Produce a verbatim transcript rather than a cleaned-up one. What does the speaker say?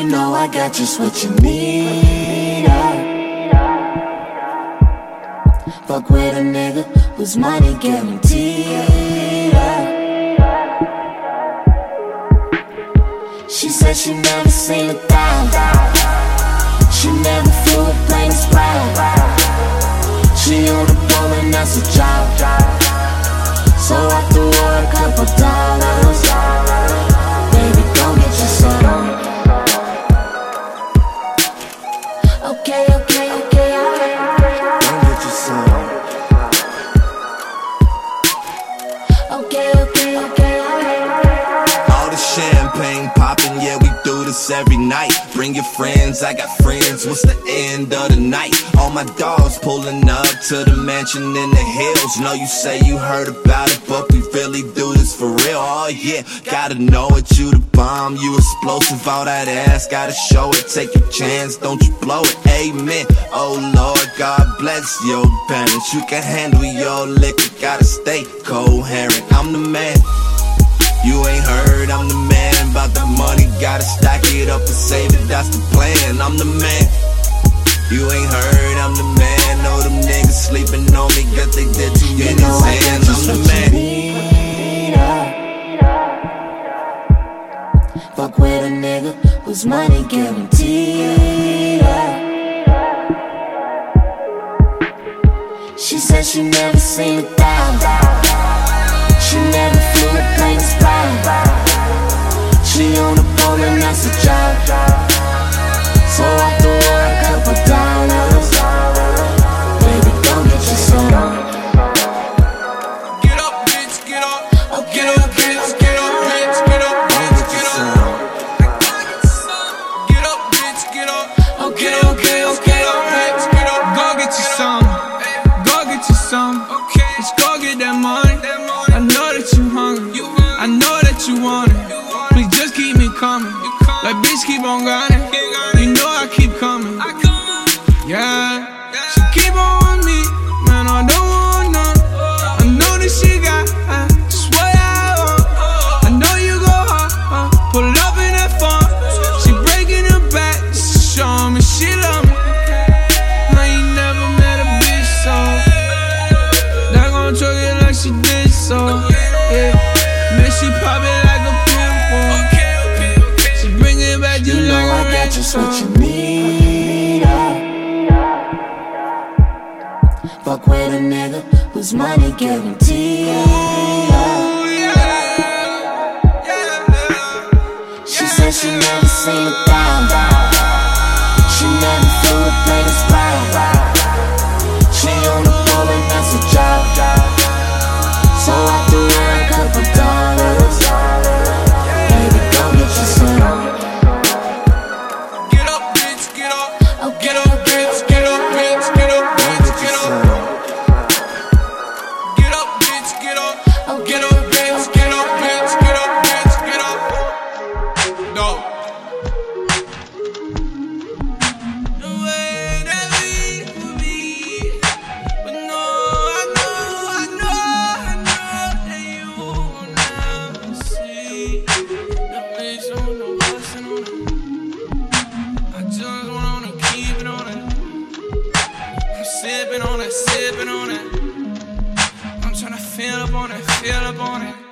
know I got just what you need. uh. Fuck with a nigga whose money guaranteed. uh. She said she never seen a dime. She never flew a plane as proud. She on the pole and that's a job. So I threw her a couple dollars. Baby, go get you some. Okay, okay, okay, alright. Go get you some. Okay, okay, okay, alright. All the champagne poppin', yeah, we do this every night. Bring your friends, I got friends, what's the end of the night? All my dogs pulling up to the mansion in the hills. Know you say you heard about it, but we really do this for real. Oh yeah, gotta know it, you the bomb, you explosive. All that ass, gotta show it, take your chance, don't you blow it. Amen, oh Lord, God bless your parents. You can handle your liquor, gotta stay coherent. I'm the man, you ain't heard, I'm the man. About the money, gotta stack it up and save it, that's the plan. I'm the man, you ain't heard, I'm the man. Know them niggas sleeping on me, cause they did too many hands. I'm the man. Need, uh. Fuck with a nigga whose money guaranteed. uh. She said she never seen a dime. She never flew a plane as proud. She on the pole and that's a job. So I threw her a couple dollars. Baby, go get you some. Get up, bitch, get up. Get up, bitch, get up, bitch, get up, bitch, get up. Get up, bitch, get up. Okay, okay, okay, bitch, get up. Go get you some. Go get you some. Let's go get that money. I know that you hungry. I know that you want it. Please just keep me coming. Like bitch, keep on grinding. You know I keep coming. Yeah, she keep on with me. Man, I don't want none. I know that she got just what I want. I know you go hard, uh, pull up in that phone. She breaking her back just to show me she love me. I ain't never met a bitch so that gon' choke it like she did so. Yeah, man, she pop it like a pimple. She bring it back just You know like I a got just what you ringtone. need. uh. Fuck with a nigga whose money guaranteed. uh. Ooh, yeah, yeah. She said she never seen a dime. She never flew a plane as proud. She on the pole and that's a job. So I threw her a couple dollars. Baby, go get you some. Get up, bitch, get up. Okay, Get up, bitch, get up, bitch, get up, Go bitch, get you get up. some. Get up, bitch, get up. Get up, bitch, get up, bitch, get up, bitch, get up. No. The way that we could be, but no, I know, I know, I know that you will never see the bitch on the bustin' on it. I just wanna keep it on it. I'm sipping on it, sipping on it. I'm tryna feel up on it, feel up on it.